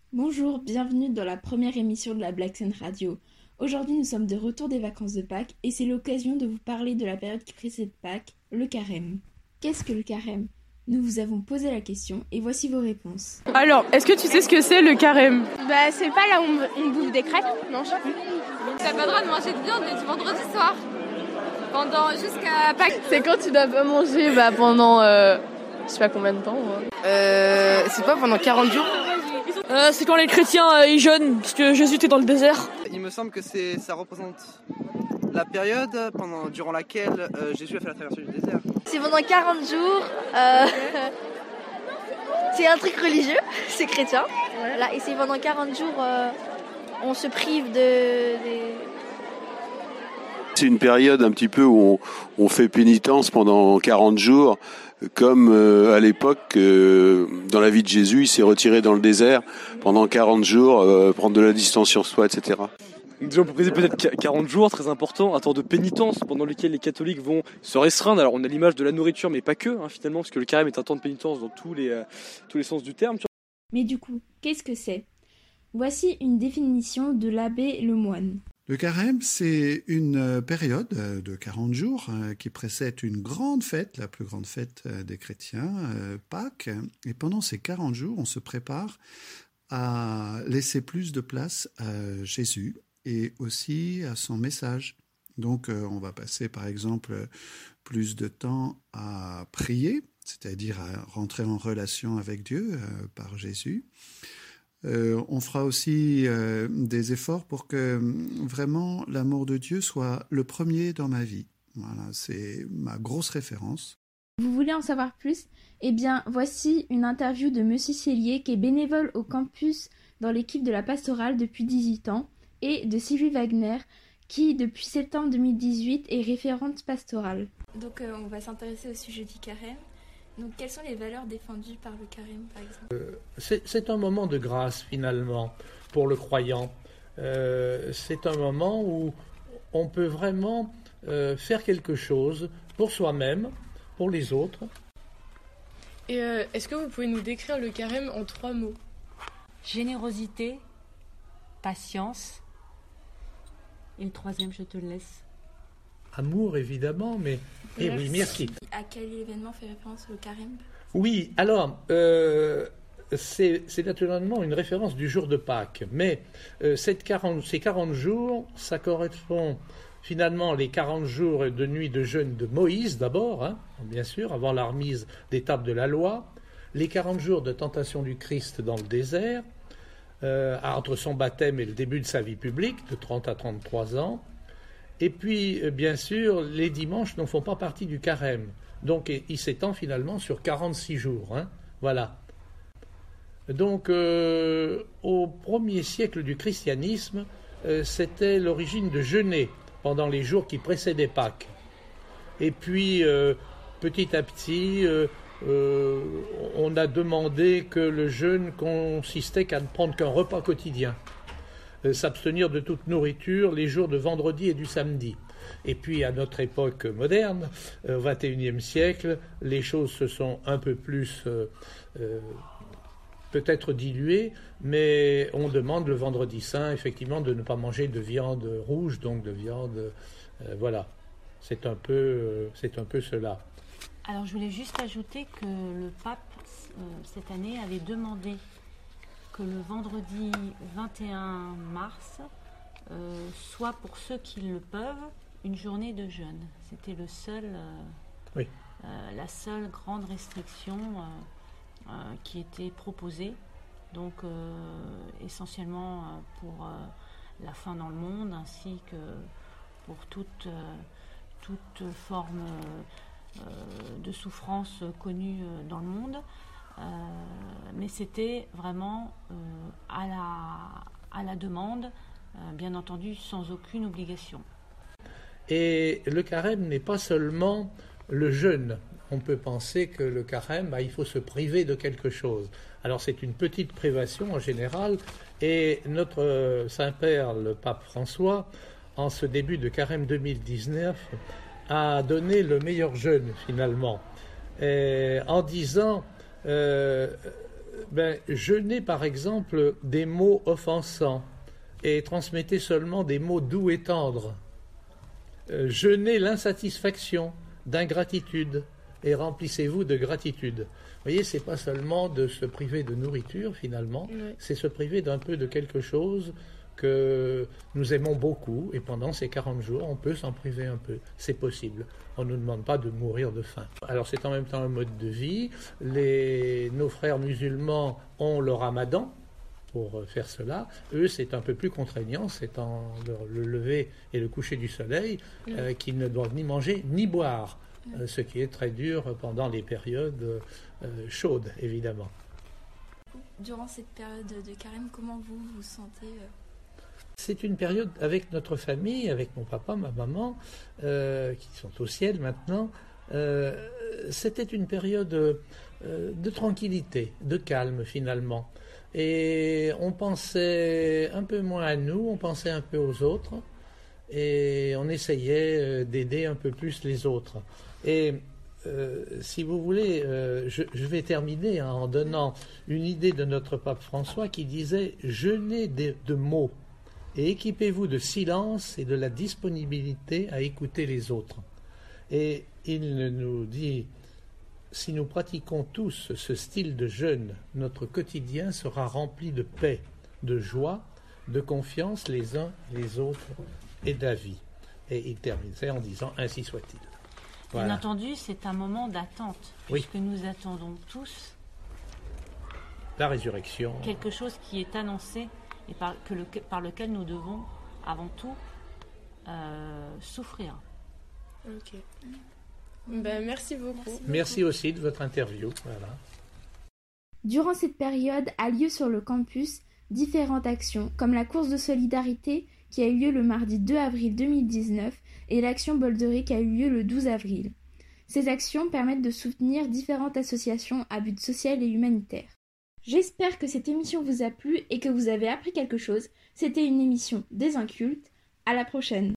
Bonjour, bienvenue dans la première émission de la Black Sun Radio. Aujourd'hui, nous sommes de retour des vacances de Pâques et c'est l'occasion de vous parler de la période qui précède Pâques, le carême. Qu'est-ce que le carême? Nous vous avons posé la question et voici vos réponses. Alors, est-ce que tu sais ce que c'est le carême? C'est pas là où on bouffe des crêpes? Non, je sais plus. T'as pas le droit de manger de viande du vendredi soir jusqu'à Pâques. C'est quand tu dois pas manger pendant je sais pas combien de temps. C'est pas pendant 40 jours? C'est quand les chrétiens ils jeûnent parce que Jésus était dans le désert. Il me semble que ça représente la période durant laquelle Jésus a fait la traversée du désert. C'est pendant 40 jours. C'est un truc religieux, c'est chrétien. Voilà, et c'est pendant 40 jours, on se prive des... C'est une période un petit peu où on fait pénitence pendant 40 jours, comme à l'époque, dans la vie de Jésus, il s'est retiré dans le désert pendant 40 jours, prendre de la distance sur soi, etc. Déjà, on peut préciser peut-être 40 jours, très important, un temps de pénitence pendant lequel les catholiques vont se restreindre. Alors on a l'image de la nourriture, mais pas que, finalement, parce que le carême est un temps de pénitence dans tous les sens du terme. Mais du coup, qu'est-ce que c'est? Voici une définition de l'abbé Lemoine. Le carême, c'est une période de 40 jours qui précède une grande fête, la plus grande fête des chrétiens, Pâques. Et pendant ces 40 jours, on se prépare à laisser plus de place à Jésus et aussi à son message. Donc, on va passer, par exemple, plus de temps à prier, c'est-à-dire à rentrer en relation avec Dieu par Jésus. On fera aussi des efforts pour que vraiment l'amour de Dieu soit le premier dans ma vie. Voilà, c'est ma grosse référence. Vous voulez en savoir plus? Eh bien, voici une interview de Monsieur Cellier qui est bénévole au campus dans l'équipe de la pastorale depuis 18 ans et de Sylvie Wagner qui, depuis septembre 2018, est référente pastorale. Donc, on va s'intéresser au sujet du carême. Donc, quelles sont les valeurs défendues par le carême, par exemple? C'est un moment de grâce, finalement, pour le croyant. C'est un moment où on peut vraiment faire quelque chose pour soi-même, pour les autres. Et est-ce que vous pouvez nous décrire le carême en 3 mots? Générosité, patience, et le troisième, je te le laisse. Amour, évidemment, mais... Eh oui, merci. À quel événement fait référence le carême? Oui, alors, c'est naturellement une référence du jour de Pâques, mais ces 40 jours, ça correspond finalement les 40 jours de nuit de jeûne de Moïse d'abord, bien sûr, avant la remise des tables de la loi, les 40 jours de tentation du Christ dans le désert, entre son baptême et le début de sa vie publique, de 30 à 33 ans, et puis, bien sûr, les dimanches ne font pas partie du carême. Donc, il s'étend finalement sur 46 jours. Voilà. Donc, au 1er siècle du christianisme, c'était l'origine de jeûner pendant les jours qui précédaient Pâques. Et puis, petit à petit, on a demandé que le jeûne consistait qu'à ne prendre qu'un repas quotidien. S'abstenir de toute nourriture les jours de vendredi et du samedi. Et puis à notre époque moderne, au XXIe siècle, les choses se sont un peu plus peut-être diluées, mais on demande le vendredi saint effectivement de ne pas manger de viande rouge, donc de viande, voilà. C'est un peu cela. Alors je voulais juste ajouter que le pape cette année avait demandé que le vendredi 21 mars soit pour ceux qui le peuvent une journée de jeûne. C'était le seul, la seule grande restriction qui était proposée. Donc essentiellement pour la faim dans le monde ainsi que pour toute forme de souffrance connue dans le monde. Mais c'était vraiment à la demande, bien entendu sans aucune obligation. Et le carême n'est pas seulement le jeûne. On peut penser que le carême, il faut se priver de quelque chose. Alors c'est une petite privation en général, et notre Saint-Père, le pape François, en ce début de carême 2019, a donné le meilleur jeûne finalement, en disant jeûnez par exemple des mots offensants et transmettez seulement des mots doux et tendres. Jeûnez l'insatisfaction, d'ingratitude et remplissez-vous de gratitude. Vous voyez, c'est pas seulement de se priver de nourriture finalement, c'est se priver d'un peu de quelque chose que nous aimons beaucoup, et pendant ces 40 jours, on peut s'en priver un peu. C'est possible. On ne nous demande pas de mourir de faim. Alors c'est en même temps un mode de vie. Nos frères musulmans ont le ramadan pour faire cela. Eux, c'est un peu plus contraignant, c'est en le lever et le coucher du soleil qu'ils ne doivent ni manger ni boire, ce qui est très dur pendant les périodes chaudes, évidemment. Durant cette période de carême, comment vous vous sentez C'est une période avec notre famille, avec mon papa, ma maman, qui sont au ciel maintenant. C'était une période de tranquillité, de calme finalement. Et on pensait un peu moins à nous, on pensait un peu aux autres, et on essayait d'aider un peu plus les autres. Et si vous voulez, je vais terminer en donnant une idée de notre pape François qui disait « Jeûnez de mots et équipez-vous de silence et de la disponibilité à écouter les autres. » Et il nous dit « Si nous pratiquons tous ce style de jeûne, notre quotidien sera rempli de paix, de joie, de confiance les uns les autres et de la vie. » Et il terminait en disant « Ainsi soit-il. » Voilà. Bien entendu, c'est un moment d'attente, puisque nous attendons tous la résurrection. Quelque chose qui est annoncé et par lequel nous devons avant tout souffrir. Ok. Merci beaucoup. Merci aussi de votre interview. Voilà. Durant cette période a lieu sur le campus différentes actions, comme la course de solidarité qui a eu lieu le mardi 2 avril 2019 et l'action Bolderie qui a eu lieu le 12 avril. Ces actions permettent de soutenir différentes associations à but social et humanitaire. J'espère que cette émission vous a plu et que vous avez appris quelque chose. C'était une émission des Incultes. À la prochaine.